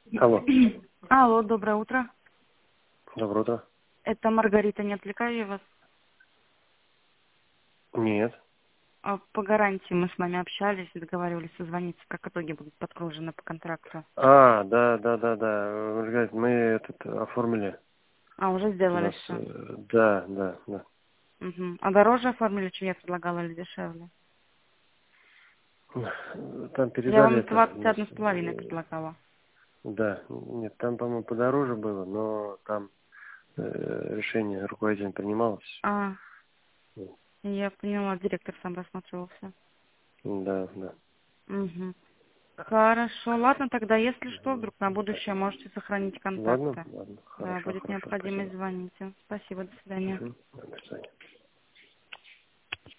Алло. Алло, доброе утро. Доброе утро. Это Маргарита, не отвлекаю я вас. Нет. По гарантии мы с вами общались и договаривались созвониться, как итоги будут подгружены по контракту. Да. Маргарита, мы оформили. Уже У сделали нас, все. да. Угу. А дороже оформили, чем я предлагала, или дешевле? Там Я передали вам это у нас. 21,5 предлагала. Да. Нет, там, по-моему, подороже было, но там решение руководителем принималось. А, я поняла, директор сам рассматривал все. Да. Угу. Хорошо, ладно, тогда, если что, вдруг на будущее можете сохранить Ладно, контакты. Да, хорошо, будет спасибо. необходимость, звоните. Спасибо, до свидания. До свидания.